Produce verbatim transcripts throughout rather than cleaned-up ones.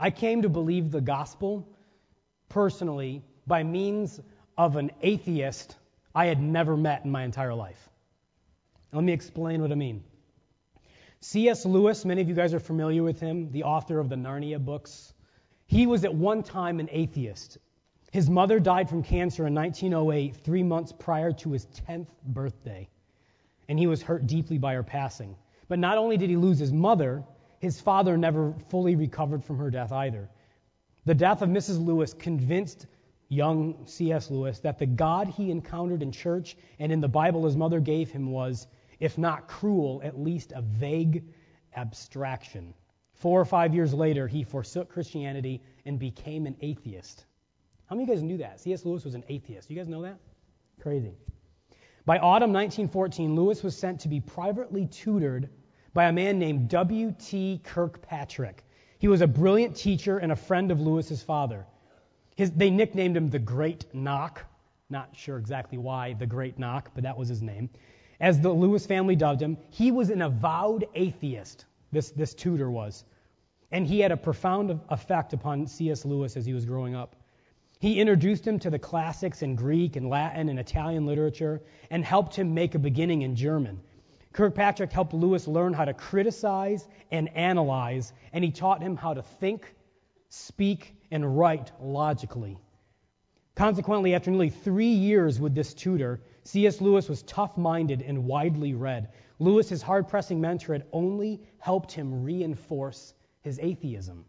I came to believe the gospel personally by means of an atheist I had never met in my entire life. Let me explain what I mean. C S Lewis, many of you guys are familiar with him, the author of the Narnia books. He was at one time an atheist. His mother died from cancer in nineteen oh eight, three months prior to his tenth birthday. And he was hurt deeply by her passing. But not only did he lose his mother, his father never fully recovered from her death either. The death of Missus Lewis convinced young C S Lewis that the God he encountered in church and in the Bible his mother gave him was, if not cruel, at least a vague abstraction. Four or five years later, he forsook Christianity and became an atheist. How many of you guys knew that? C S Lewis was an atheist. You guys know that? Crazy. By autumn nineteen fourteen, Lewis was sent to be privately tutored by a man named W T Kirkpatrick. He was a brilliant teacher and a friend of Lewis's father. His, they nicknamed him the Great Knock. Not sure exactly why the Great Knock, but that was his name. As the Lewis family dubbed him, he was an avowed atheist, this, this tutor was. And he had a profound effect upon C S Lewis as he was growing up. He introduced him to the classics in Greek and Latin and Italian literature and helped him make a beginning in German. Kirkpatrick helped Lewis learn how to criticize and analyze, and he taught him how to think, speak, and write logically. Consequently, after nearly three years with this tutor, C S Lewis was tough-minded and widely read. Lewis, his hard-pressing mentor, had only helped him reinforce his atheism.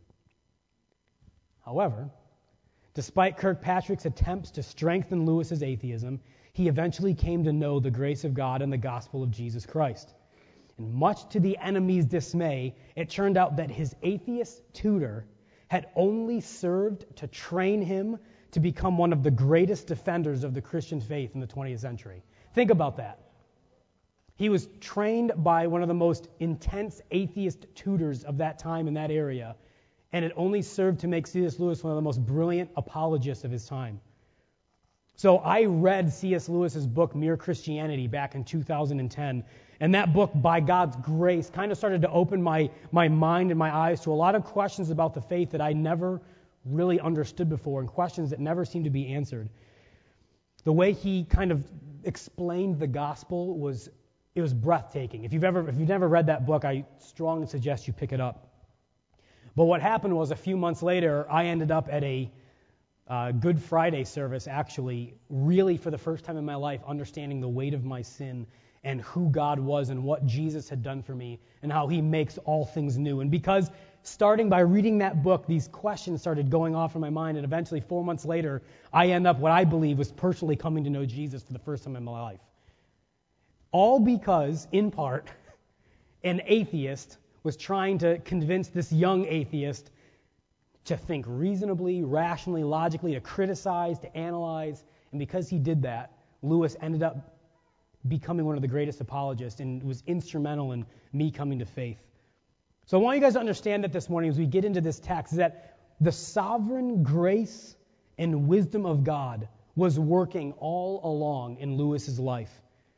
However, despite Kirkpatrick's attempts to strengthen Lewis's atheism, he eventually came to know the grace of God and the gospel of Jesus Christ. And much to the enemy's dismay, it turned out that his atheist tutor had only served to train him to become one of the greatest defenders of the Christian faith in the twentieth century. Think about that. He was trained by one of the most intense atheist tutors of that time in that area, and it only served to make C S Lewis one of the most brilliant apologists of his time. So I read C S Lewis's book, Mere Christianity, back in two thousand ten, and that book, by God's grace, kind of started to open my, my mind and my eyes to a lot of questions about the faith that I never really understood before, and questions that never seemed to be answered. The way he kind of explained the gospel was, it was breathtaking. If you've ever, if you've never read that book, I strongly suggest you pick it up. But what happened was, a few months later, I ended up at a uh, Good Friday service, actually, really for the first time in my life, understanding the weight of my sin and who God was and what Jesus had done for me and how he makes all things new. And because starting by reading that book, these questions started going off in my mind, and eventually, four months later, I end up what I believe was personally coming to know Jesus for the first time in my life. All because, in part, an atheist was trying to convince this young atheist to think reasonably, rationally, logically, to criticize, to analyze. And because he did that, Lewis ended up becoming one of the greatest apologists and was instrumental in me coming to faith. So I want you guys to understand that this morning as we get into this text, is that the sovereign grace and wisdom of God was working all along in Lewis's life.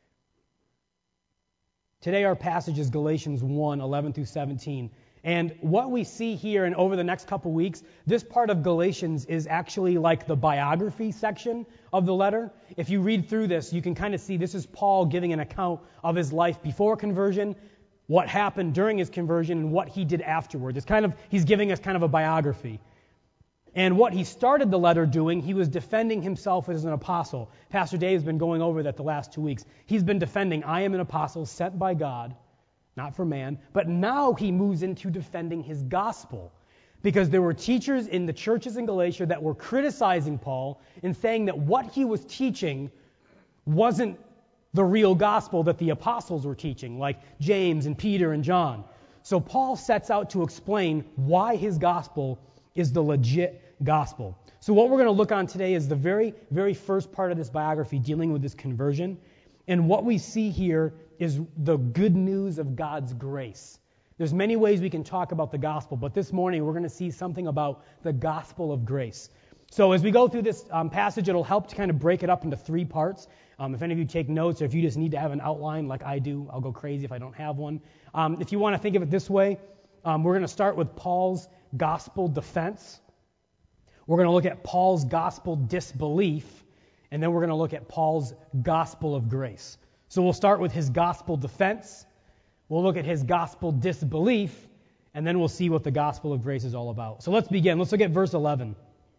Today our passage is Galatians one, eleven through seventeen. And what we see here and over the next couple weeks, this part of Galatians is actually like the biography section of the letter. If you read through this, you can kind of see this is Paul giving an account of his life before conversion, what happened during his conversion, and what he did afterward. It's kind of, he's giving us kind of a biography. And what he started the letter doing, he was defending himself as an apostle. Pastor Dave's been going over that the last two weeks. He's been defending, I am an apostle sent by God, not for man. But now he moves into defending his gospel, because there were teachers in the churches in Galatia that were criticizing Paul and saying that what he was teaching wasn't the real gospel that the apostles were teaching, like James and Peter and John. So Paul sets out to explain why his gospel is the legit gospel. So what we're going to look on today is the very, very first part of this biography dealing with this conversion. And what we see here is the good news of God's grace. There's many ways we can talk about the gospel, but this morning we're going to see something about the gospel of grace. So as we go through this um, passage, it'll help to kind of break it up into three parts. Um, if any of you take notes, or if you just need to have an outline like I do, I'll go crazy if I don't have one. Um, if you want to think of it this way, um, we're going to start with Paul's gospel defense. We're going to look at Paul's gospel disbelief, and then we're going to look at Paul's gospel of grace. So we'll start with his gospel defense. We'll look at his gospel disbelief, and then we'll see what the gospel of grace is all about. So let's begin. Let's look at verse eleven.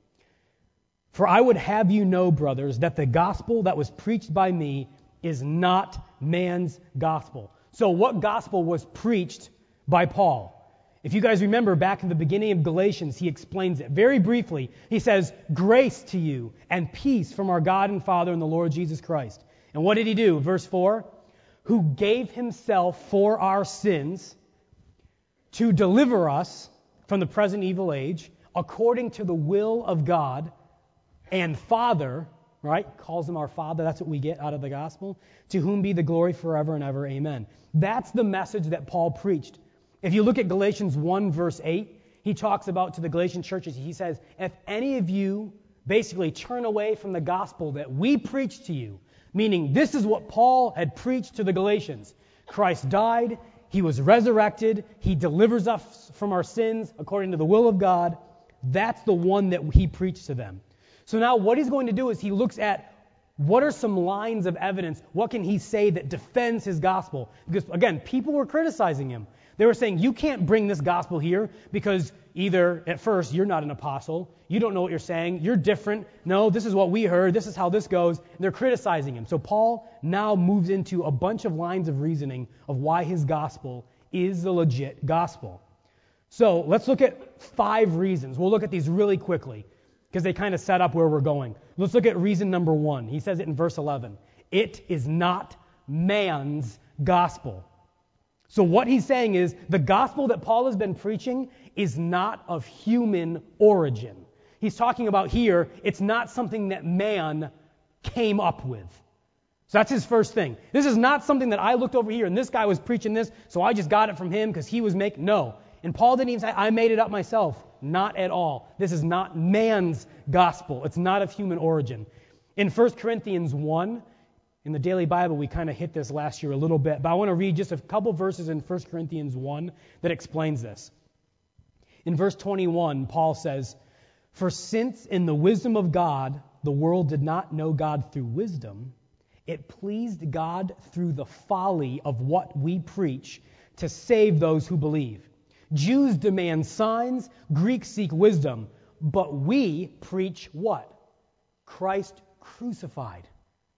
For I would have you know, brothers, that the gospel that was preached by me is not man's gospel. So what gospel was preached by Paul? If you guys remember back in the beginning of Galatians, he explains it very briefly. He says, grace to you and peace from our God and Father and the Lord Jesus Christ. And what did he do? Verse four, who gave himself for our sins to deliver us from the present evil age, according to the will of God and Father, right? Calls him our Father. That's what we get out of the gospel. To whom be the glory forever and ever. Amen. That's the message that Paul preached. If you look at Galatians one, verse eight, he talks about to the Galatian churches, he says, if any of you basically turn away from the gospel that we preached to you, meaning this is what Paul had preached to the Galatians. Christ died, he was resurrected, he delivers us from our sins according to the will of God. That's the one that he preached to them. So now what he's going to do is he looks at what are some lines of evidence, what can he say that defends his gospel? Because again, people were criticizing him. They were saying, you can't bring this gospel here because either, at first, you're not an apostle, you don't know what you're saying, you're different, no, this is what we heard, this is how this goes, and they're criticizing him. So Paul now moves into a bunch of lines of reasoning of why his gospel is the legit gospel. So let's look at five reasons. We'll look at these really quickly because they kind of set up where we're going. Let's look at reason number one. He says it in verse eleven. It is not man's gospel. So what he's saying is the gospel that Paul has been preaching is not of human origin. He's talking about here, it's not something that man came up with. So that's his first thing. This is not something that I looked over here and this guy was preaching this, so I just got it from him because he was making... No. And Paul didn't even say, I made it up myself. Not at all. This is not man's gospel. It's not of human origin. In First Corinthians one, in the Daily Bible, we kind of hit this last year a little bit, but I want to read just a couple verses in First Corinthians one that explains this. In verse twenty-one, Paul says, for since in the wisdom of God, the world did not know God through wisdom, it pleased God through the folly of what we preach to save those who believe. Jews demand signs, Greeks seek wisdom, but we preach what? Christ crucified.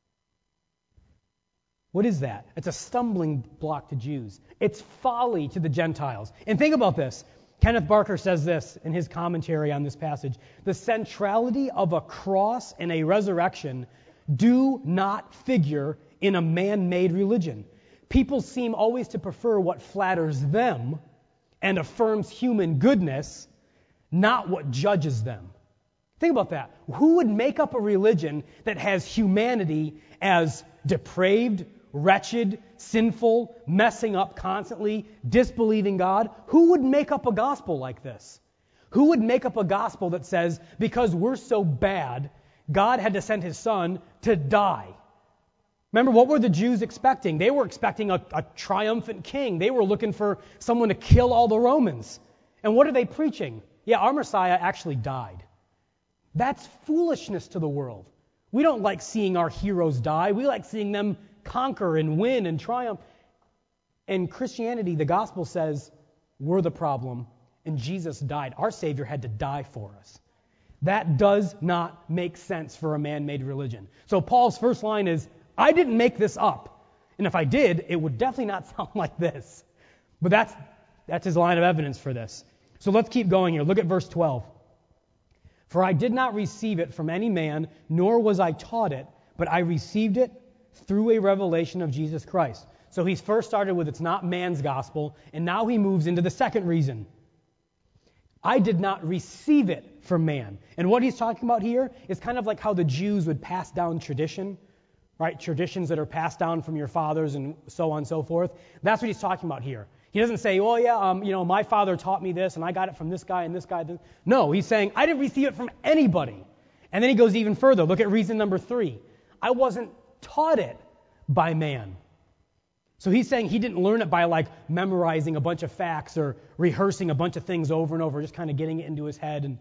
What is that? It's a stumbling block to Jews. It's folly to the Gentiles. And think about this. Kenneth Barker says this in his commentary on this passage. The centrality of a cross and a resurrection do not figure in a man-made religion. People seem always to prefer what flatters them and affirms human goodness, not what judges them. Think about that. Who would make up a religion that has humanity as depraved, wretched, sinful, messing up constantly, disbelieving God? Who would make up a gospel like this? Who would make up a gospel that says, because we're so bad, God had to send his son to die? Remember, what were the Jews expecting? They were expecting a, a triumphant king. They were looking for someone to kill all the Romans. And what are they preaching? Yeah, our Messiah actually died. That's foolishness to the world. We don't like seeing our heroes die. We like seeing them conquer and win and triumph. In Christianity, the gospel says we're the problem and Jesus died. Our Savior had to die for us. That does not make sense for a man-made religion. So Paul's first line is, I didn't make this up. And if I did, it would definitely not sound like this. But that's that's his line of evidence for this. So let's keep going here. Look at verse twelve. For I did not receive it from any man, nor was I taught it, but I received it through a revelation of Jesus Christ. So he's first started with it's not man's gospel, and now he moves into the second reason. I did not receive it from man. And what he's talking about here is kind of like how the Jews would pass down tradition. Right, traditions that are passed down from your fathers and so on and so forth. That's what he's talking about here. He doesn't say, oh yeah, um, you know, my father taught me this and I got it from this guy and this guy. No, he's saying, I didn't receive it from anybody. And then he goes even further. Look at reason number three. I wasn't taught it by man. So he's saying he didn't learn it by like memorizing a bunch of facts or rehearsing a bunch of things over and over, just kind of getting it into his head. And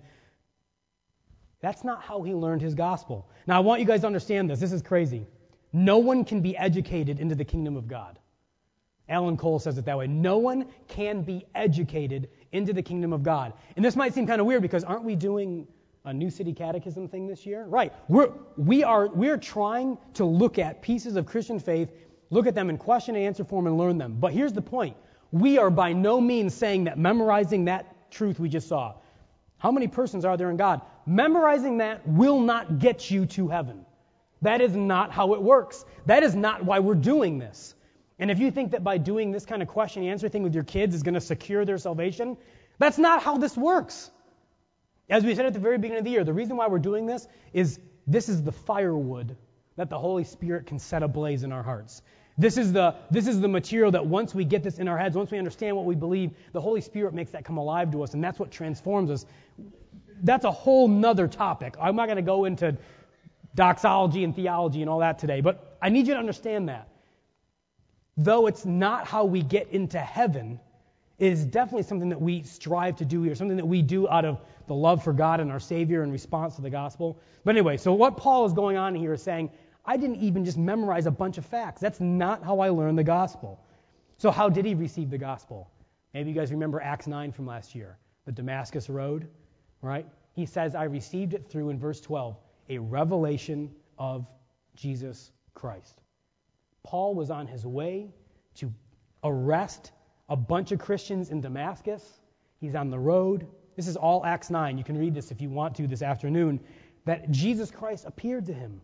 that's not how he learned his gospel. Now I want you guys to understand this. This is crazy. No one can be educated into the kingdom of God. Alan Cole says it that way. No one can be educated into the kingdom of God. And this might seem kind of weird because aren't we doing a New City Catechism thing this year? Right. We're, we are, we're trying to look at pieces of Christian faith, look at them in question and answer form and learn them. But here's the point. We are by no means saying that memorizing that truth we just saw. How many persons are there in God? Memorizing that will not get you to heaven. That is not how it works. That is not why we're doing this. And if you think that by doing this kind of question and answer thing with your kids is going to secure their salvation, that's not how this works. As we said at the very beginning of the year, the reason why we're doing this is this is the firewood that the Holy Spirit can set ablaze in our hearts. This is the this is the material that once we get this in our heads, once we understand what we believe, the Holy Spirit makes that come alive to us, and that's what transforms us. That's a whole nother topic. I'm not going to go into doxology and theology and all that today, but I need you to understand that. Though it's not how we get into heaven, it is definitely something that we strive to do here, something that we do out of the love for God and our Savior in response to the gospel. But anyway, so what Paul is going on here is saying, I didn't even just memorize a bunch of facts. That's not how I learned the gospel. So how did he receive the gospel? Maybe you guys remember Acts nine from last year, the Damascus Road, right? He says, I received it through, in verse twelve, a revelation of Jesus Christ. Paul was on his way to arrest a bunch of Christians in Damascus. He's on the road. This is all Acts nine. You can read this if you want to this afternoon. That Jesus Christ appeared to him.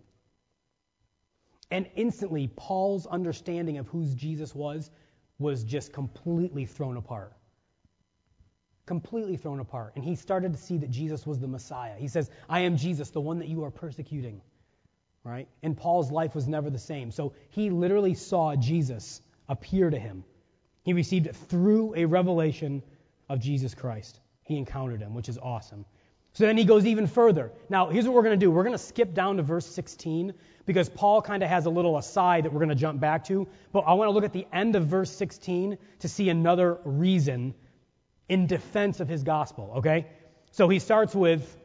And instantly, Paul's understanding of who Jesus was was just completely thrown apart. Completely thrown apart. And he started to see that Jesus was the Messiah. He says, I am Jesus, the one that you are persecuting. Right? And Paul's life was never the same. So he literally saw Jesus appear to him. He received it through a revelation of Jesus Christ. He encountered him, which is awesome. So then he goes even further. Now, here's what we're going to do. We're going to skip down to verse sixteen because Paul kind of has a little aside that we're going to jump back to. But I want to look at the end of verse sixteen to see another reason in defense of his gospel, okay? So he starts with,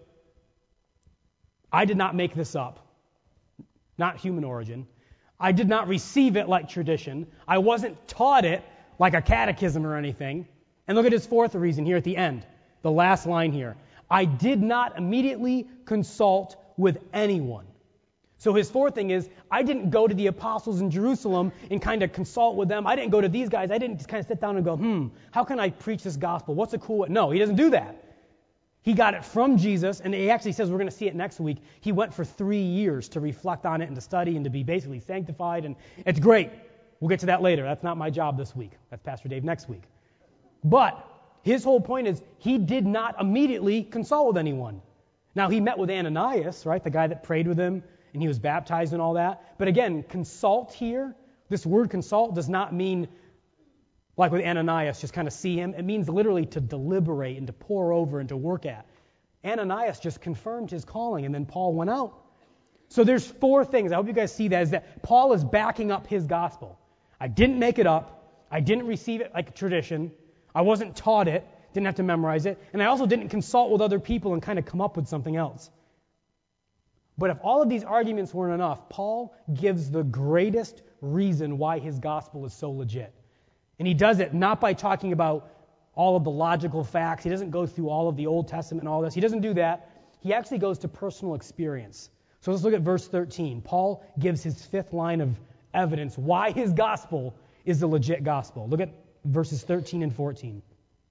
I did not make this up. Not human origin. I did not receive it like tradition. I wasn't taught it like a catechism or anything. And look at his fourth reason here at the end, the last line here. I did not immediately consult with anyone. So his fourth thing is, I didn't go to the apostles in Jerusalem and kind of consult with them. I didn't go to these guys. I didn't just kind of sit down and go, hmm, how can I preach this gospel? What's a cool way? No, he doesn't do that. He got it from Jesus, and he actually says, we're going to see it next week, he went for three years to reflect on it and to study and to be basically sanctified, and it's great. We'll get to that later. That's not my job this week. That's Pastor Dave next week. But his whole point is he did not immediately consult with anyone. Now, he met with Ananias, right, the guy that prayed with him, and he was baptized and all that. But again, consult here, this word consult does not mean, like with Ananias, just kind of see him. It means literally to deliberate and to pore over and to work at. Ananias just confirmed his calling, and then Paul went out. So there's four things. I hope you guys see that, is that Paul is backing up his gospel. I didn't make it up. I didn't receive it like a tradition. I wasn't taught it. Didn't have to memorize it. And I also didn't consult with other people and kind of come up with something else. But if all of these arguments weren't enough, Paul gives the greatest reason why his gospel is so legit. And he does it not by talking about all of the logical facts. He doesn't go through all of the Old Testament and all this. He doesn't do that. He actually goes to personal experience. So let's look at verse thirteen. Paul gives his fifth line of evidence why his gospel is the legit gospel. Look at verses thirteen and fourteen.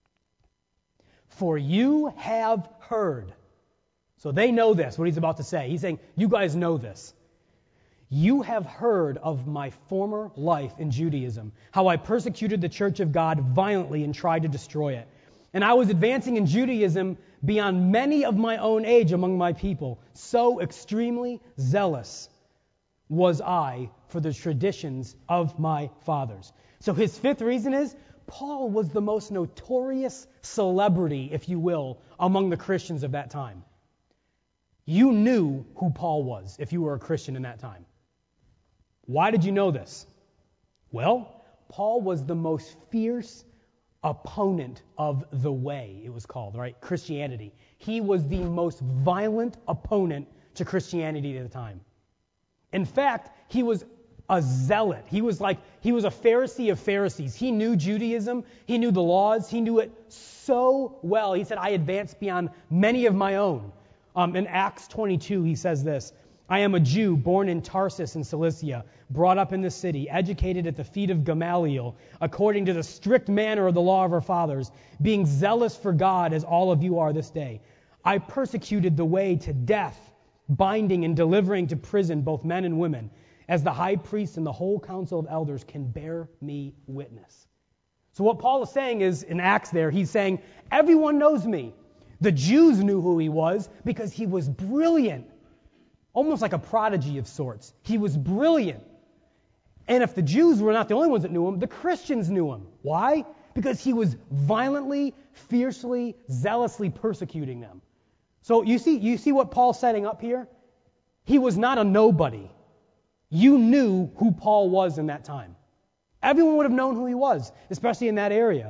For you have heard. So they know this, what he's about to say. He's saying, you guys know this. You have heard of my former life in Judaism, how I persecuted the church of God violently and tried to destroy it. And I was advancing in Judaism beyond many of my own age among my people. So extremely zealous was I for the traditions of my fathers. So his fifth reason is, Paul was the most notorious celebrity, if you will, among the Christians of that time. You knew who Paul was if you were a Christian in that time. Why did you know this? Well, Paul was the most fierce opponent of the way, it was called, right? Christianity. He was the most violent opponent to Christianity at the time. In fact, he was a zealot. He was like, he was a Pharisee of Pharisees. He knew Judaism. He knew the laws. He knew it so well. He said, I advanced beyond many of my own. Um, in Acts twenty-two, he says this, I am a Jew born in Tarsus in Cilicia, brought up in the city, educated at the feet of Gamaliel, according to the strict manner of the law of our fathers, being zealous for God as all of you are this day. I persecuted the way to death, binding and delivering to prison both men and women, as the high priest and the whole council of elders can bear me witness. So what Paul is saying is, in Acts there, he's saying, everyone knows me. The Jews knew who he was because he was brilliant. Almost like a prodigy of sorts. He was brilliant. And if the Jews were not the only ones that knew him, the Christians knew him. Why? Because he was violently, fiercely, zealously persecuting them. So you see, you see what Paul's setting up here? He was not a nobody. You knew who Paul was in that time. Everyone would have known who he was, especially in that area.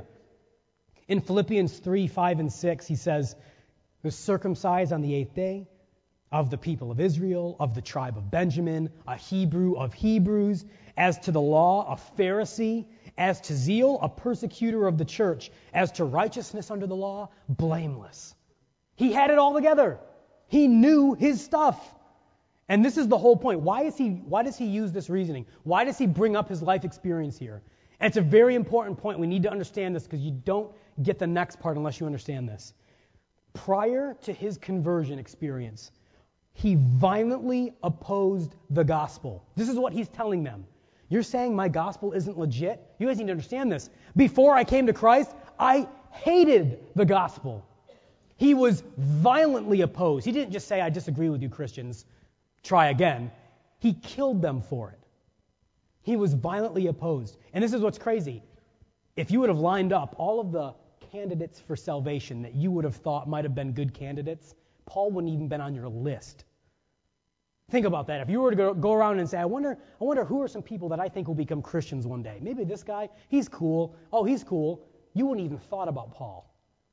In Philippians three, five, and six, he says, was circumcised on the eighth day, of the people of Israel, of the tribe of Benjamin, a Hebrew of Hebrews, as to the law, a Pharisee, as to zeal, a persecutor of the church, as to righteousness under the law, blameless. He had it all together. He knew his stuff. And this is the whole point. Why is he? Why does he use this reasoning? Why does he bring up his life experience here? And it's a very important point. We need to understand this because you don't get the next part unless you understand this. Prior to his conversion experience, he violently opposed the gospel. This is what he's telling them. You're saying my gospel isn't legit? You guys need to understand this. Before I came to Christ, I hated the gospel. He was violently opposed. He didn't just say, I disagree with you Christians, try again. He killed them for it. He was violently opposed. And this is what's crazy. If you would have lined up all of the candidates for salvation that you would have thought might have been good candidates, Paul wouldn't even been on your list. Think about that. If you were to go, go around and say, I wonder, I wonder who are some people that I think will become Christians one day. Maybe this guy, he's cool. Oh, he's cool. You wouldn't even thought about Paul.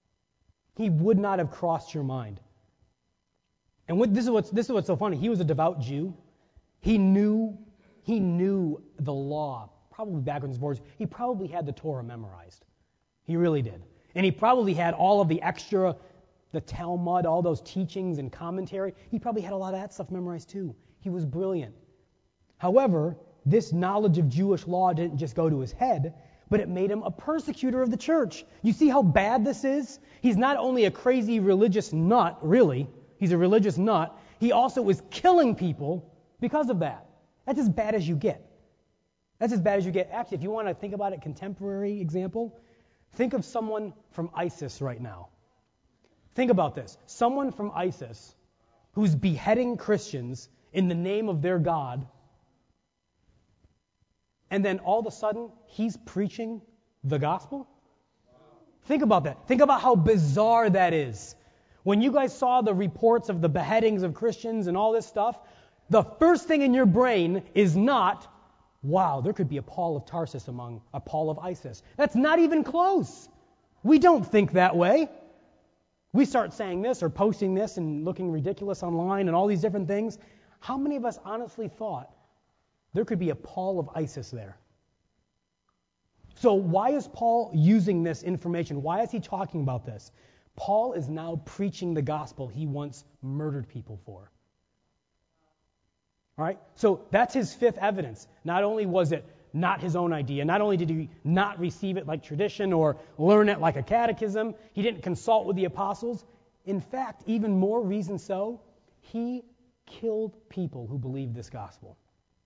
He would not have crossed your mind. And what, this is what's this is what's so funny. He was a devout Jew. He knew he knew the law, probably backwards and forwards. He probably had the Torah memorized. He really did. And he probably had all of the extra, the Talmud, all those teachings and commentary. He probably had a lot of that stuff memorized too. He was brilliant. However, this knowledge of Jewish law didn't just go to his head, but it made him a persecutor of the church. You see how bad this is? He's not only a crazy religious nut, really. He's a religious nut. He also was killing people because of that. That's as bad as you get. That's as bad as you get. Actually, if you want to think about it, contemporary example, think of someone from ISIS right now. Think about this. Someone from ISIS who's beheading Christians in the name of their God, and then all of a sudden, he's preaching the gospel? Think about that. Think about how bizarre that is. When you guys saw the reports of the beheadings of Christians and all this stuff, the first thing in your brain is not, wow, there could be a Paul of Tarsus among a Paul of ISIS. That's not even close. We don't think that way. We start saying this or posting this and looking ridiculous online and all these different things. How many of us honestly thought there could be a Paul of ISIS there? So why is Paul using this information? Why is he talking about this? Paul is now preaching the gospel he once murdered people for. All right? So that's his fifth evidence. Not only was it not his own idea, not only did he not receive it like tradition or learn it like a catechism, he didn't consult with the apostles. In fact, even more reason so, he killed people who believed this gospel.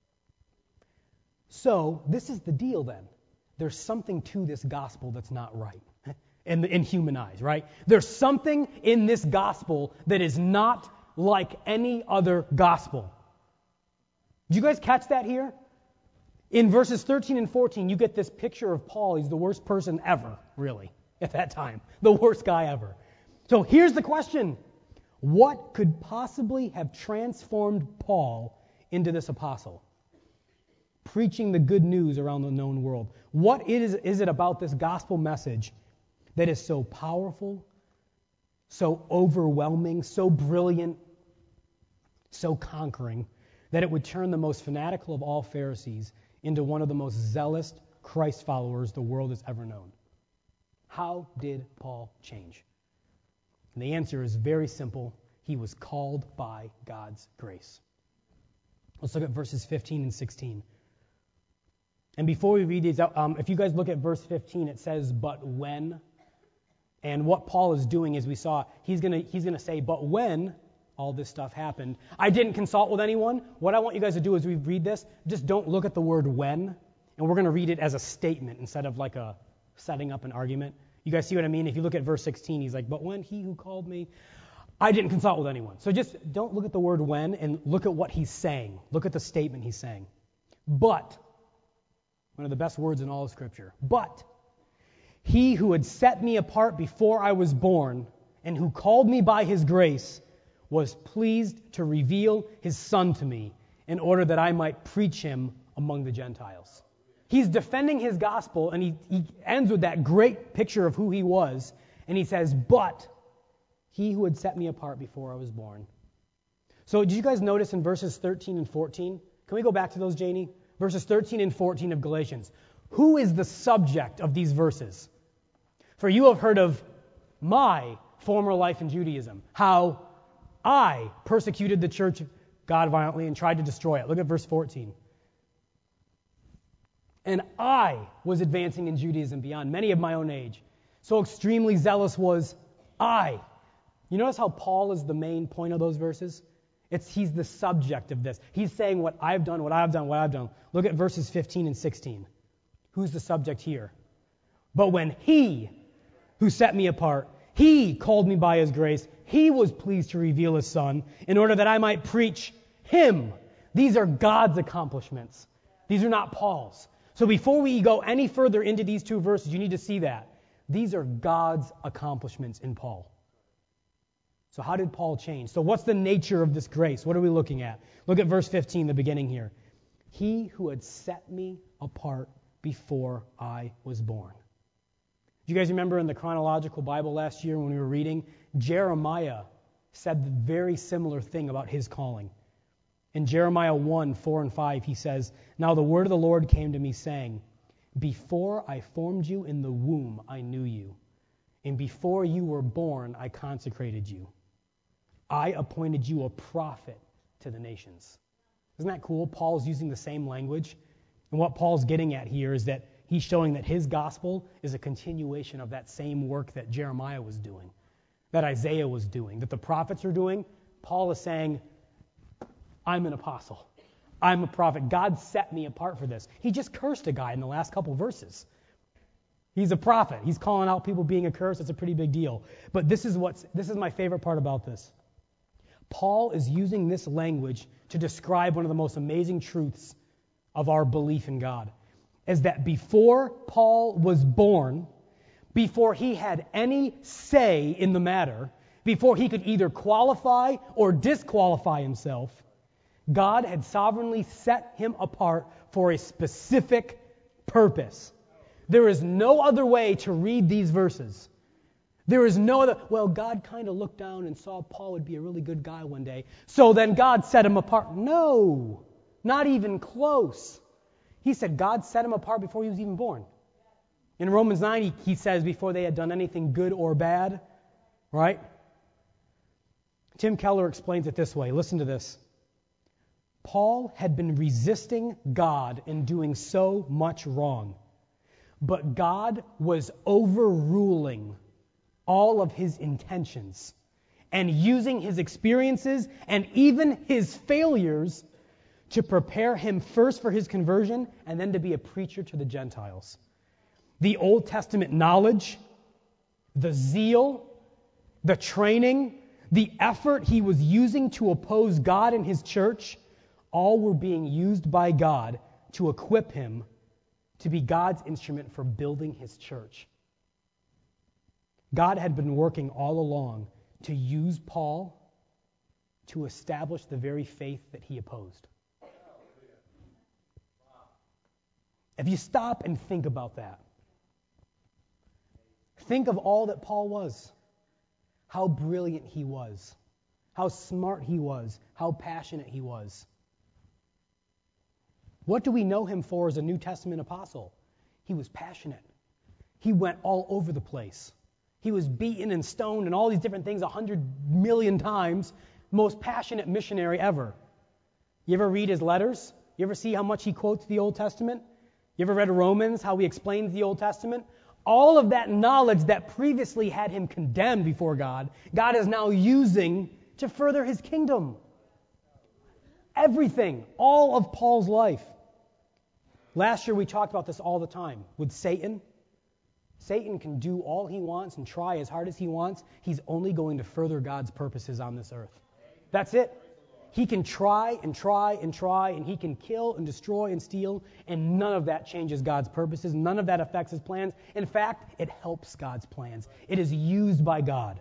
So this is the deal then. There's something to this gospel that's not right in, in human eyes, right? There's something in this gospel that is not like any other gospel. Did you guys catch that here? In verses thirteen and fourteen, you get this picture of Paul. He's the worst person ever, really, at that time. The worst guy ever. So here's the question. What could possibly have transformed Paul into this apostle? preaching the good news around the known world. What is, is it about this gospel message that is so powerful, so overwhelming, so brilliant, so conquering, that it would turn the most fanatical of all Pharisees into one of the most zealous Christ followers the world has ever known? How did Paul change? And the answer is very simple. He was called by God's grace. Let's look at verses fifteen and sixteen. And before we read these, um, if you guys look at verse fifteen, it says, "But when," and what Paul is doing is we saw, he's going to he's going to say, "But when all this stuff happened, I didn't consult with anyone." What I want you guys to do as we read this, just don't look at the word "when," and we're going to read it as a statement instead of like a setting up an argument. You guys see what I mean? If you look at verse sixteen, he's like, "But when he who called me, I didn't consult with anyone." So just don't look at the word "when" and look at what he's saying. Look at the statement he's saying. But, one of the best words in all of Scripture, but he who had set me apart before I was born and who called me by his grace was pleased to reveal his Son to me in order that I might preach him among the Gentiles. He's defending his gospel, and he, he ends with that great picture of who he was, and he says, "But he who had set me apart before I was born." So did you guys notice in verses thirteen and fourteen? Can we go back to those, Janie? Verses thirteen and fourteen of Galatians. Who is the subject of these verses? For you have heard of my former life in Judaism, how I persecuted the church of God violently and tried to destroy it. Look at verse fourteen. "And I was advancing in Judaism beyond many of my own age. So extremely zealous was I." You notice how Paul is the main point of those verses? It's he's the subject of this. He's saying what I've done, what I've done, what I've done. Look at verses fifteen and sixteen. Who's the subject here? "But when he who set me apart, he called me by his grace, he was pleased to reveal his Son in order that I might preach him." These are God's accomplishments. These are not Paul's. So before we go any further into these two verses, you need to see that. These are God's accomplishments in Paul. So how did Paul change? So what's the nature of this grace? What are we looking at? Look at verse fifteen, the beginning here. "He who had set me apart before I was born." Do you guys remember in the chronological Bible last year when we were reading, Jeremiah said the very similar thing about his calling. In Jeremiah one, four and five, he says, "Now the word of the Lord came to me, saying, Before I formed you in the womb, I knew you. And before you were born, I consecrated you. I appointed you a prophet to the nations." Isn't that cool? Paul's using the same language. And what Paul's getting at here is that he's showing that his gospel is a continuation of that same work that Jeremiah was doing, that Isaiah was doing, that the prophets are doing. Paul is saying, I'm an apostle. I'm a prophet. God set me apart for this. He just cursed a guy in the last couple verses. He's a prophet. He's calling out people being accursed. It's a pretty big deal. But this is what's this is my favorite part about this. Paul is using this language to describe one of the most amazing truths of our belief in God, is that before Paul was born, before he had any say in the matter, before he could either qualify or disqualify himself, God had sovereignly set him apart for a specific purpose. There is no other way to read these verses. There is no other, well, God kind of looked down and saw Paul would be a really good guy one day, so then God set him apart. No, not even close. He said God set him apart before he was even born. In Romans nine, he, he says before they had done anything good or bad, right? Tim Keller explains it this way. Listen to this. Paul had been resisting God and doing so much wrong, but God was overruling all of his intentions and using his experiences and even his failures to prepare him first for his conversion and then to be a preacher to the Gentiles. The Old Testament knowledge, the zeal, the training, the effort he was using to oppose God and his church, all were being used by God to equip him to be God's instrument for building his church. God had been working all along to use Paul to establish the very faith that he opposed. If you stop and think about that, think of all that Paul was, how brilliant he was, how smart he was, how passionate he was. What do we know him for as a New Testament apostle? He was passionate. He went all over the place. He was beaten and stoned and all these different things a hundred million times. Most passionate missionary ever. You ever read his letters? You ever see how much he quotes the Old Testament? You ever read Romans, how he explains the Old Testament? All of that knowledge that previously had him condemned before God, God is now using to further his kingdom. Everything, all of Paul's life. Last year we talked about this all the time with Satan. Satan can do all he wants and try as hard as he wants. He's only going to further God's purposes on this earth. That's it. He can try and try and try, and he can kill and destroy and steal, and none of that changes God's purposes. None of that affects his plans. In fact, it helps God's plans. It is used by God.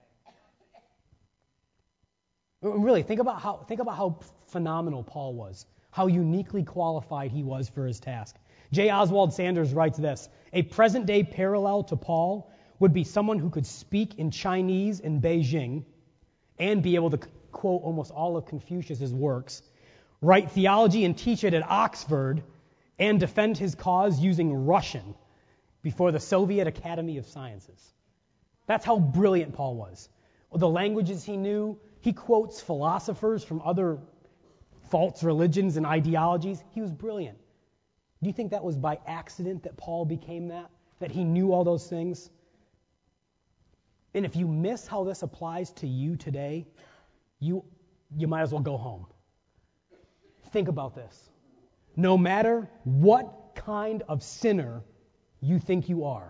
Really, think about how think about how phenomenal Paul was, how uniquely qualified he was for his task. J. Oswald Sanders writes this: a present-day parallel to Paul would be someone who could speak in Chinese in Beijing and be able to quote almost all of Confucius' works, write theology and teach it at Oxford, and defend his cause using Russian before the Soviet Academy of Sciences. That's how brilliant Paul was. The languages he knew, he quotes philosophers from other false religions and ideologies. He was brilliant. Do you think that was by accident that Paul became that? That he knew all those things? And if you miss how this applies to you today, you, you might as well go home. Think about this. No matter what kind of sinner you think you are,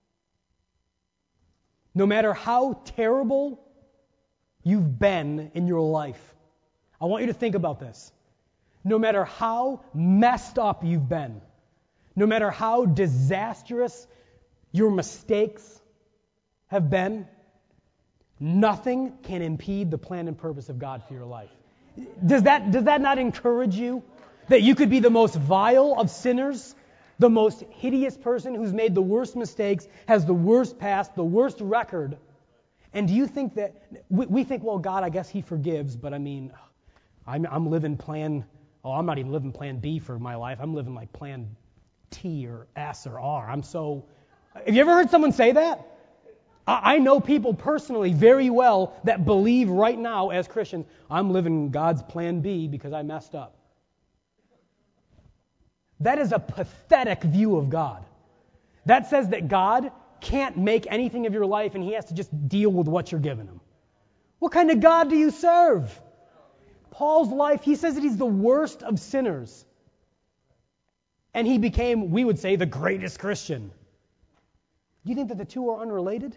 no matter how terrible you've been in your life, I want you to think about this. No matter how messed up you've been, no matter how disastrous your mistakes have been, nothing can impede the plan and purpose of God for your life. Does that, does that not encourage you? That you could be the most vile of sinners, the most hideous person who's made the worst mistakes, has the worst past, the worst record. And do you think that, we, we think, well, God, I guess he forgives, but I mean, I'm, I'm living plan, oh, I'm not even living plan B for my life. I'm living like plan T or S or R. I'm so, have you ever heard someone say that? I, I know people personally very well that believe right now as Christians, I'm living God's plan B because I messed up. That is a pathetic view of God. That says that God can't make anything of your life and he has to just deal with what you're giving him. What kind of God do you serve? Paul's life, he says that he's the worst of sinners. And he became, we would say, the greatest Christian. Do you think that the two are unrelated?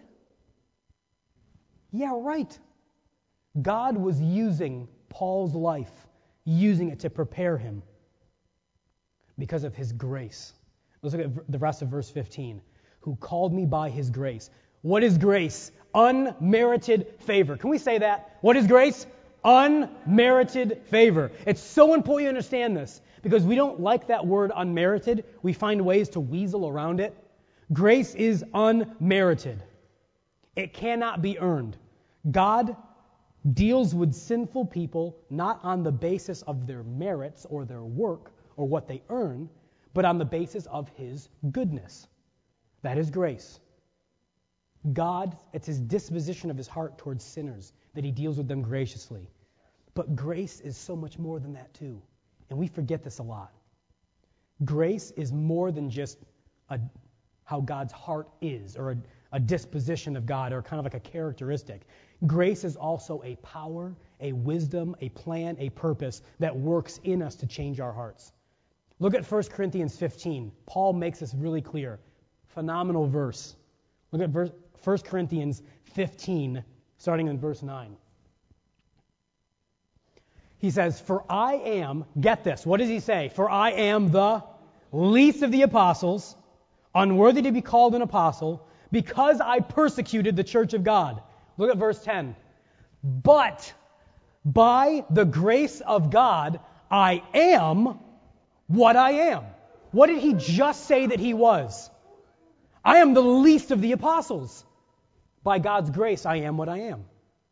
Yeah, right. God was using Paul's life, using it to prepare him because of his grace. Let's look at the rest of verse fifteen. Who called me by his grace. What is grace? Unmerited favor. Can we say that? What is grace? Unmerited favor. It's so important you understand this because we don't like that word unmerited. We find ways to weasel around it. Grace is unmerited. It cannot be earned. God deals with sinful people not on the basis of their merits or their work or what they earn, but on the basis of his goodness. That is grace. God, it's his disposition of his heart towards sinners that he deals with them graciously. But grace is so much more than that too. And we forget this a lot. Grace is more than just a, how God's heart is or a, a disposition of God or kind of like a characteristic. Grace is also a power, a wisdom, a plan, a purpose that works in us to change our hearts. Look at First Corinthians fifteen. Paul makes this really clear. Phenomenal verse. Look at verse, First Corinthians fifteen, starting in verse nine. He says, for I am, get this, what does he say? For I am the least of the apostles, unworthy to be called an apostle, because I persecuted the church of God. Look at verse ten. But by the grace of God, I am what I am. What did he just say that he was? I am the least of the apostles. By God's grace, I am what I am.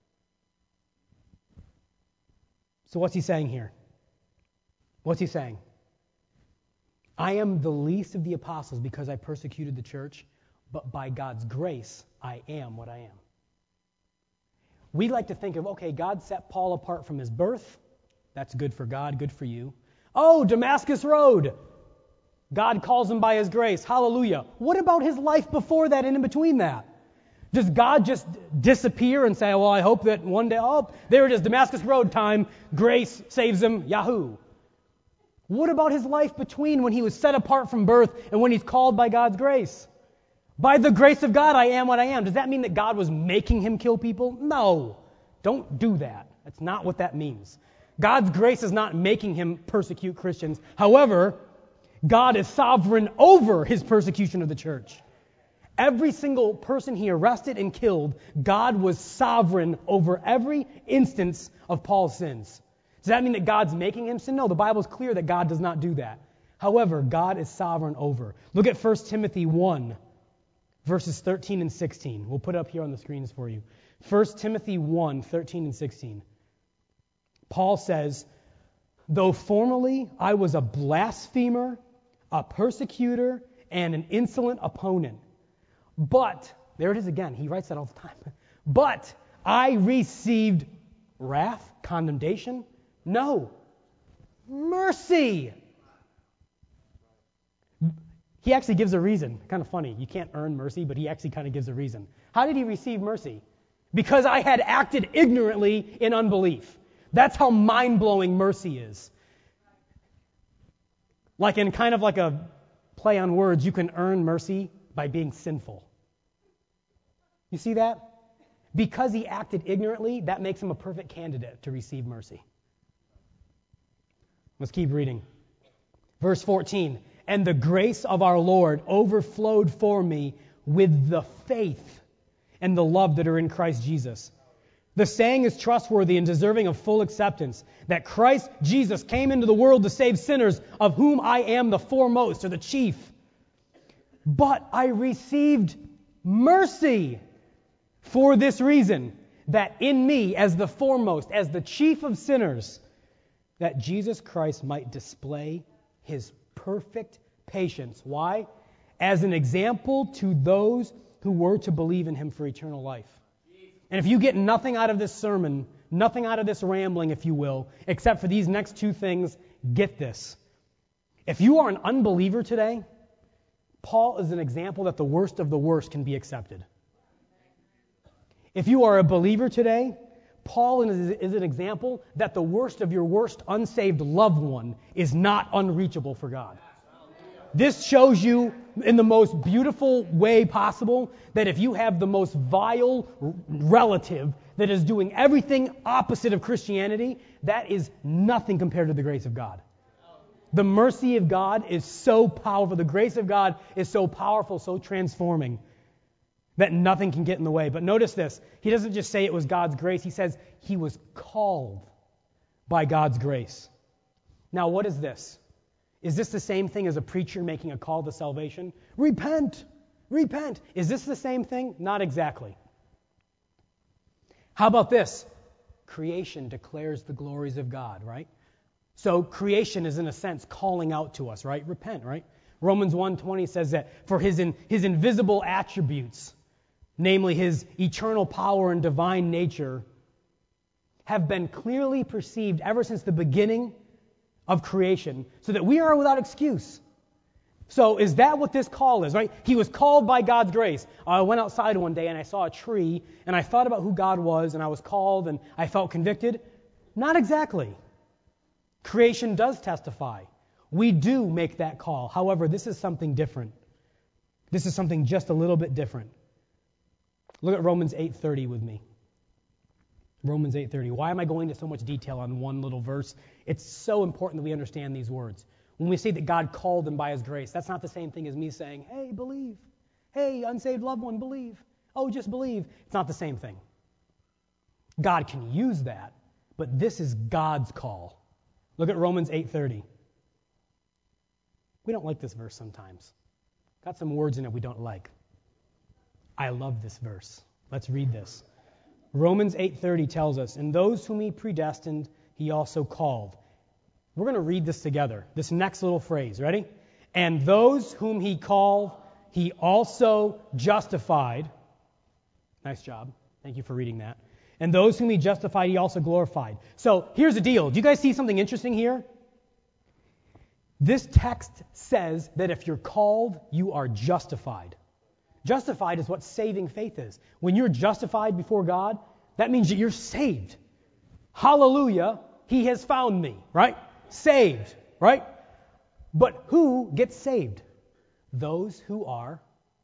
So what's he saying here? What's he saying? I am the least of the apostles because I persecuted the church, but by God's grace, I am what I am. We like to think of, okay, God set Paul apart from his birth. That's good for God, good for you. Oh, Damascus Road. God calls him by his grace. Hallelujah. What about his life before that and in between that? Does God just disappear and say, well, I hope that one day, oh, there it is, Damascus Road time, grace saves him, yahoo. What about his life between when he was set apart from birth and when he's called by God's grace? By the grace of God, I am what I am. Does that mean that God was making him kill people? No. Don't do that. That's not what that means. God's grace is not making him persecute Christians. However, God is sovereign over his persecution of the church. Every single person he arrested and killed, God was sovereign over every instance of Paul's sins. Does that mean that God's making him sin? No, the Bible is clear that God does not do that. However, God is sovereign over. Look at First Timothy one, verses thirteen and sixteen. We'll put it up here on the screens for you. First Timothy one, thirteen and sixteen. Paul says, though formerly I was a blasphemer, a persecutor, and an insolent opponent. But, there it is again, he writes that all the time. But I received wrath, condemnation? No. Mercy. He actually gives a reason. Kind of funny. You can't earn mercy, but he actually kind of gives a reason. How did he receive mercy? Because I had acted ignorantly in unbelief. That's how mind-blowing mercy is. Like in kind of like a play on words, you can earn mercy by being sinful. You see that? Because he acted ignorantly, that makes him a perfect candidate to receive mercy. Let's keep reading. Verse fourteen. And the grace of our Lord overflowed for me with the faith and the love that are in Christ Jesus. The saying is trustworthy and deserving of full acceptance, that Christ Jesus came into the world to save sinners, of whom I am the foremost or the chief. But I received mercy for this reason, that in me, as the foremost, as the chief of sinners, that Jesus Christ might display his perfect patience. Why? As an example to those who were to believe in him for eternal life. And if you get nothing out of this sermon, nothing out of this rambling, if you will, except for these next two things, get this. If you are an unbeliever today, Paul is an example that the worst of the worst can be accepted. If you are a believer today, Paul is an example that the worst of your worst unsaved loved one is not unreachable for God. This shows you in the most beautiful way possible that if you have the most vile relative that is doing everything opposite of Christianity, that is nothing compared to the grace of God. The mercy of God is so powerful. The grace of God is so powerful, so transforming, that nothing can get in the way. But notice this. He doesn't just say it was God's grace. He says he was called by God's grace. Now, what is this? Is this the same thing as a preacher making a call to salvation? Repent! Repent! Is this the same thing? Not exactly. How about this? Creation declares the glories of God, right? So creation is in a sense calling out to us, right? Repent, right? Romans one twenty says that for his, in, his invisible attributes, namely his eternal power and divine nature, have been clearly perceived ever since the beginning of creation, so that we are without excuse. So is that what this call is, right? He was called by God's grace. I went outside one day and I saw a tree and I thought about who God was and I was called and I felt convicted. Not exactly. Creation does testify. We do make that call. However, this is something different. This is something just a little bit different. Look at Romans eight thirty with me. Romans eight thirty. Why am I going into so much detail on one little verse? It's so important that we understand these words. When we say that God called them by his grace, that's not the same thing as me saying, hey, believe. Hey, unsaved loved one, believe. Oh, just believe. It's not the same thing. God can use that, but this is God's call. Look at Romans eight thirty. We don't like this verse sometimes. Got some words in it we don't like. I love this verse. Let's read this. Romans eight thirty tells us, and those whom he predestined, he also called. We're going to read this together. This next little phrase. Ready? And those whom he called, he also justified. Nice job. Thank you for reading that. And those whom he justified, he also glorified. So here's the deal. Do you guys see something interesting here? This text says that if you're called, you are justified. Justified is what saving faith is. When you're justified before God, that means that you're saved. Hallelujah, he has found me, right? Saved, right? But who gets saved? Those who are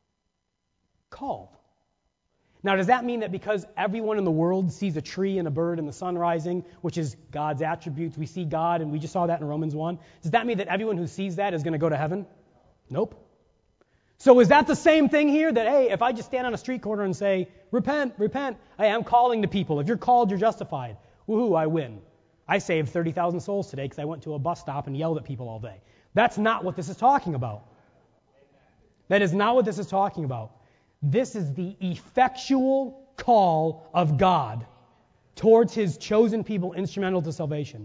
called. Now, does that mean that because everyone in the world sees a tree and a bird and the sun rising, which is God's attributes, we see God, and we just saw that in Romans one, does that mean that everyone who sees that is going to go to heaven? Nope. So is that the same thing here? That, hey, if I just stand on a street corner and say, repent, repent, hey, I'm calling to people. If you're called, you're justified. Woohoo, I win. I saved thirty thousand souls today because I went to a bus stop and yelled at people all day. That's not what this is talking about. That is not what this is talking about. This is the effectual call of God towards his chosen people instrumental to salvation.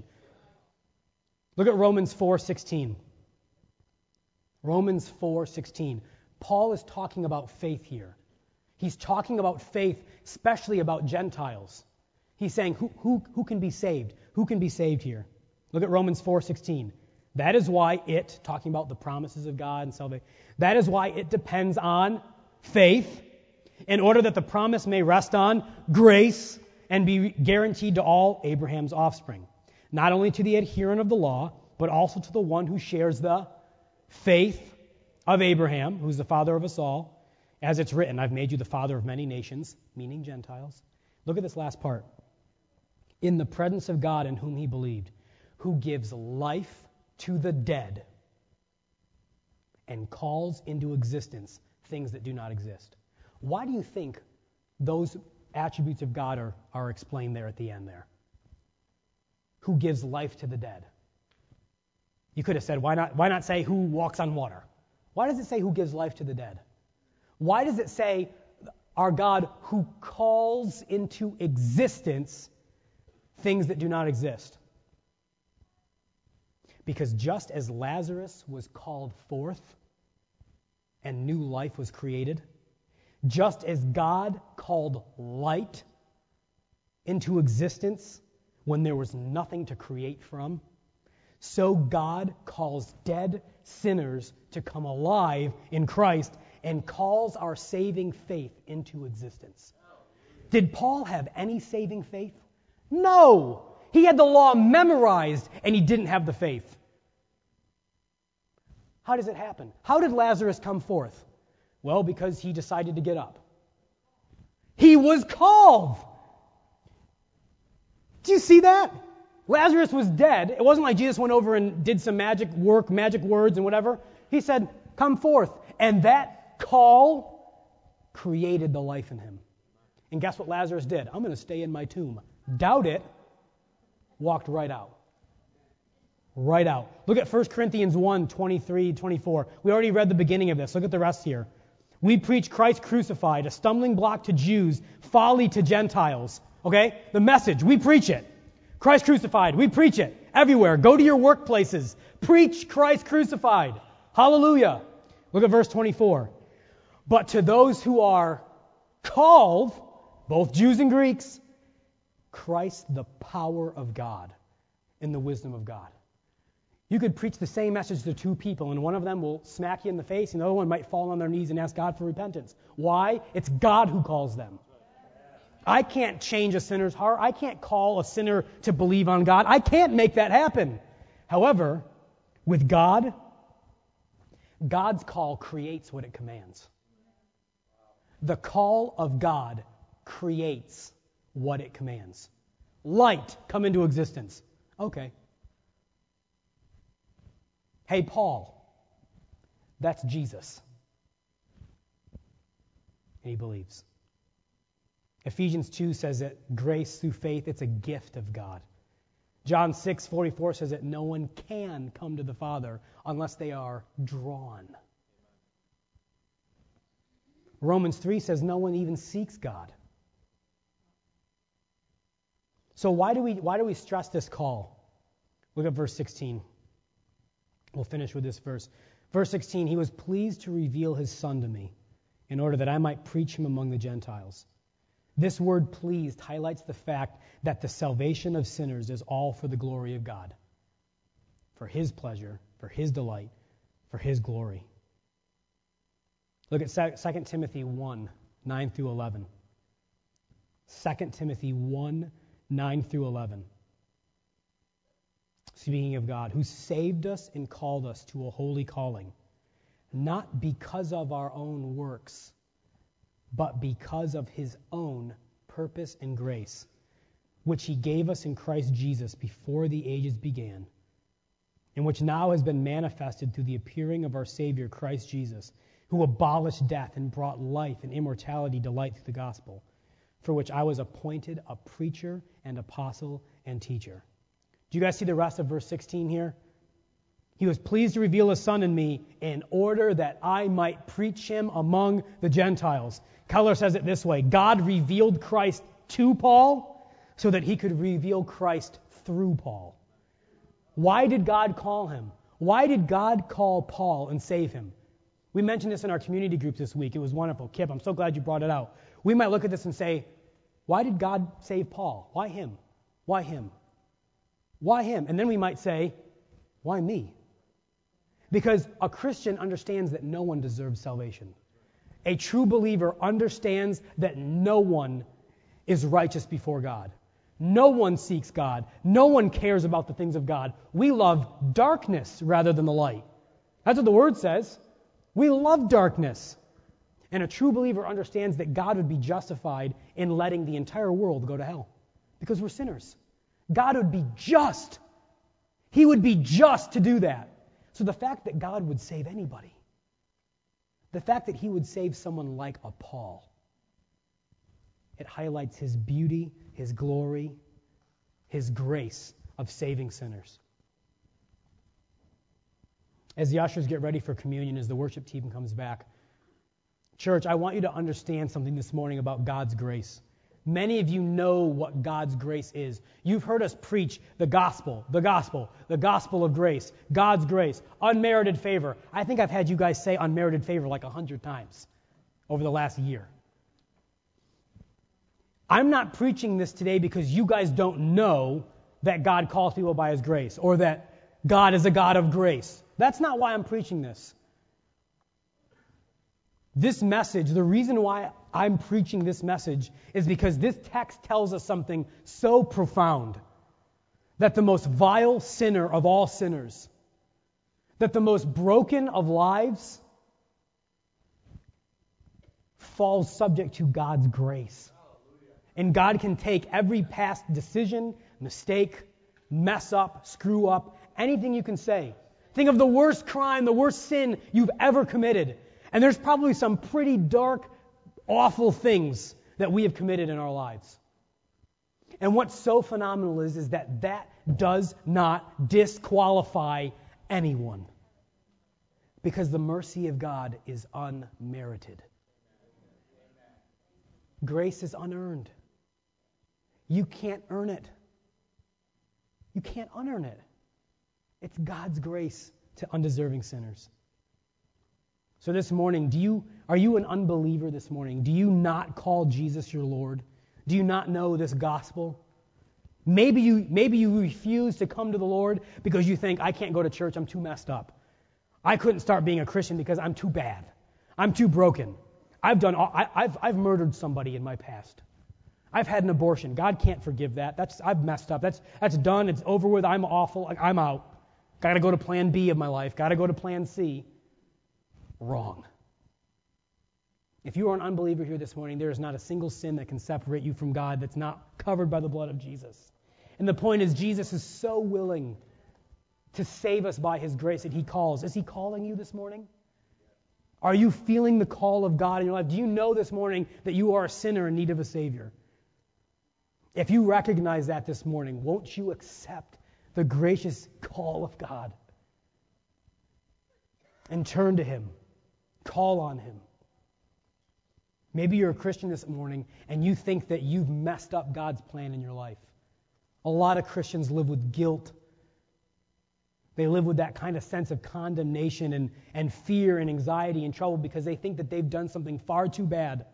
Look at Romans four sixteen. Romans four sixteen. Paul is talking about faith here. He's talking about faith, especially about Gentiles. He's saying, who, who, who can be saved? Who can be saved here? Look at Romans four sixteen. That is why it, talking about the promises of God and salvation, that is why it depends on faith, in order that the promise may rest on grace and be guaranteed to all Abraham's offspring, not only to the adherent of the law, but also to the one who shares the faith of Abraham, who's the father of us all, as it's written, I've made you the father of many nations, meaning Gentiles. Look at this last part. In the presence of God in whom he believed, who gives life to the dead and calls into existence things that do not exist. Why do you think those attributes of God are, are explained there at the end there? Who gives life to the dead? You could have said, why not, why not say who walks on water? Why does it say who gives life to the dead? Why does it say our God who calls into existence things that do not exist? Because just as Lazarus was called forth and new life was created, just as God called light into existence when there was nothing to create from, so God calls dead sinners to come alive in Christ and calls our saving faith into existence. Did Paul have any saving faith? No! He had the law memorized and he didn't have the faith. How does it happen? How did Lazarus come forth? Well, because he decided to get up. He was called. Do you see that? Lazarus was dead. It wasn't like Jesus went over and did some magic work, magic words and whatever. He said, come forth. And that call created the life in him. And guess what Lazarus did? I'm going to stay in my tomb. Doubt it. Walked right out. Right out. Look at First Corinthians one, twenty-three, twenty-four. We already read the beginning of this. Look at the rest here. We preach Christ crucified, a stumbling block to Jews, folly to Gentiles. Okay? The message, we preach it. Christ crucified, we preach it. Everywhere. Go to your workplaces. Preach Christ crucified. Hallelujah. Look at verse twenty-four. But to those who are called, both Jews and Greeks, Christ the power of God and the wisdom of God. You could preach the same message to two people, and one of them will smack you in the face, and the other one might fall on their knees and ask God for repentance. Why? It's God who calls them. I can't change a sinner's heart. I can't call a sinner to believe on God. I can't make that happen. However, with God, God's call creates what it commands. The call of God creates what it commands. Light, come into existence. Okay. Hey, Paul, that's Jesus. And he believes. Ephesians two says that grace through faith, it's a gift of God. John six forty-four says that no one can come to the Father unless they are drawn. Romans three says no one even seeks God. So why do we why do we stress this call? Look at verse sixteen. We'll finish with this verse. Verse sixteen, he was pleased to reveal his Son to me in order that I might preach him among the Gentiles. This word pleased highlights the fact that the salvation of sinners is all for the glory of God, for his pleasure, for his delight, for his glory. Look at Second Timothy one, nine through eleven. Second Timothy one, nine through eleven. Speaking of God, who saved us and called us to a holy calling, not because of our own works, but because of his own purpose and grace, which he gave us in Christ Jesus before the ages began, and which now has been manifested through the appearing of our Savior, Christ Jesus, who abolished death and brought life and immortality to light through the gospel, for which I was appointed a preacher and apostle and teacher. Do you guys see the rest of verse sixteen here? He was pleased to reveal his Son in me in order that I might preach him among the Gentiles. Keller says it this way: God revealed Christ to Paul so that he could reveal Christ through Paul. Why did God call him? Why did God call Paul and save him? We mentioned this in our community groups this week. It was wonderful. Kip, I'm so glad you brought it out. We might look at this and say, why did God save Paul? Why him? Why him? Why him? And then we might say, why me? Because a Christian understands that no one deserves salvation. A true believer understands that no one is righteous before God. No one seeks God. No one cares about the things of God. We love darkness rather than the light. That's what the Word says. We love darkness. And a true believer understands that God would be justified in letting the entire world go to hell because we're sinners. God would be just. He would be just to do that. So the fact that God would save anybody, the fact that he would save someone like a Paul, it highlights his beauty, his glory, his grace of saving sinners. As the ushers get ready for communion, as the worship team comes back, church, I want you to understand something this morning about God's grace. Many of you know what God's grace is. You've heard us preach the gospel, the gospel, the gospel of grace, God's grace, unmerited favor. I think I've had you guys say unmerited favor like a hundred times over the last year. I'm not preaching this today because you guys don't know that God calls people by his grace or that God is a God of grace. That's not why I'm preaching this. This message, the reason why I'm preaching this message is because this text tells us something so profound, that the most vile sinner of all sinners, that the most broken of lives falls subject to God's grace. And God can take every past decision, mistake, mess up, screw up, anything you can say. Think of the worst crime, the worst sin you've ever committed. And there's probably some pretty dark, awful things that we have committed in our lives. And what's so phenomenal is, is that that does not disqualify anyone. Because the mercy of God is unmerited. Grace is unearned. You can't earn it. You can't unearn it. It's God's grace to undeserving sinners. So this morning, do you are you an unbeliever this morning? Do you not call Jesus your Lord? Do you not know this gospel? Maybe you maybe you refuse to come to the Lord because you think, I can't go to church, I'm too messed up. I couldn't start being a Christian because I'm too bad. I'm too broken. I've done all, I, I've I've murdered somebody in my past. I've had an abortion. God can't forgive that. That's I've messed up. That's that's done. It's over with. I'm awful. I'm out. Got to go to plan B of my life. Got to go to plan C. Wrong. If you are an unbeliever here this morning, there is not a single sin that can separate you from God that's not covered by the blood of Jesus. And the point is, Jesus is so willing to save us by his grace that he calls. Is he calling you this morning? Are you feeling the call of God in your life? Do you know this morning that you are a sinner in need of a Savior? If you recognize that this morning, won't you accept the gracious call of God and turn to Him, call on Him? Maybe you're a Christian this morning and you think that you've messed up God's plan in your life. A lot of Christians live with guilt. They live with that kind of sense of condemnation and, and fear and anxiety and trouble because they think that they've done something far too bad.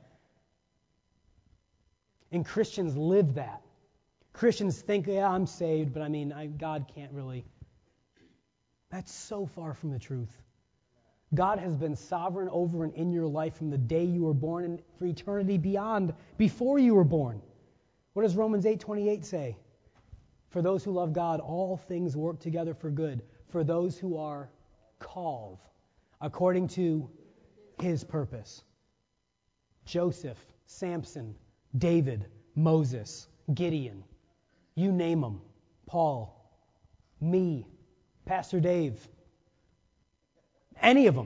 And Christians live that. Christians think, yeah, I'm saved, but I mean, I, God can't really. That's so far from the truth. God has been sovereign over and in your life from the day you were born and for eternity beyond, before you were born. What does Romans eight twenty-eight say? For those who love God, all things work together for good. For those who are called according to His purpose. Joseph, Samson, David, Moses, Gideon, you name them. Paul, me, Pastor Dave, any of them.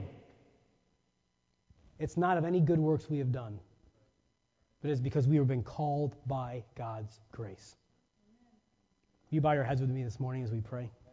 It's not of any good works we have done, but it's because we have been called by God's grace. You bow your heads with me this morning as we pray.